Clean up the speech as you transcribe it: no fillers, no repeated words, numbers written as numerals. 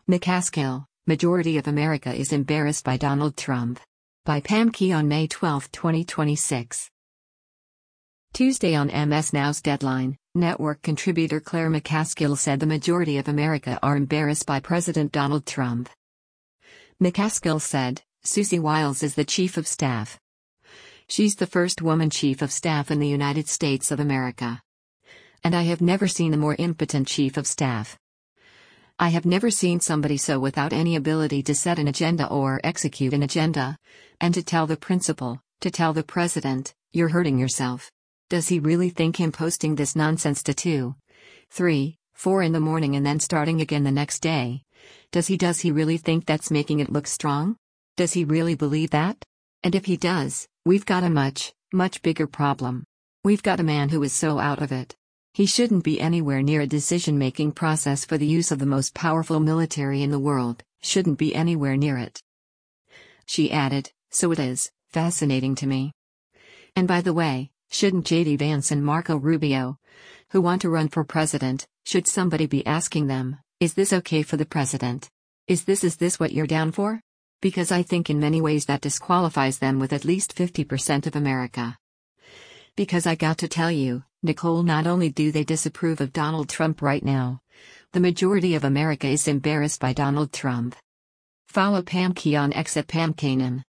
McCaskill, Majority of America is embarrassed by Donald Trump. By Pam Key on May 12, 2026. Tuesday on MS Now's Deadline, network contributor Claire McCaskill said the majority of America are embarrassed by President Donald Trump. McCaskill said, Susie Wiles is the chief of staff. She's the first woman chief of staff in the United States of America. And I have never seen a more impotent chief of staff. I have never seen somebody so without any ability to set an agenda or execute an agenda. And to tell the principal, to tell the president, you're hurting yourself. Does he really think him posting this nonsense to 2, 3, 4 in the morning and then starting again the next day? Does he really think that's making it look strong? Does he really believe that? And if he does, we've got a much, much bigger problem. We've got a man who is so out of it. He shouldn't be anywhere near a decision-making process for the use of the most powerful military in the world, shouldn't be anywhere near it. She added, so it is fascinating to me. And by the way, shouldn't J.D. Vance and Marco Rubio, who want to run for president, should somebody be asking them, is this okay for the president? Is this what you're down for? Because I think in many ways that disqualifies them with at least 50% of America. Because I got to tell you, Nicole, not only do they disapprove of Donald Trump right now, the majority of America is embarrassed by Donald Trump. Follow Pam Key on X at Pam Kanan.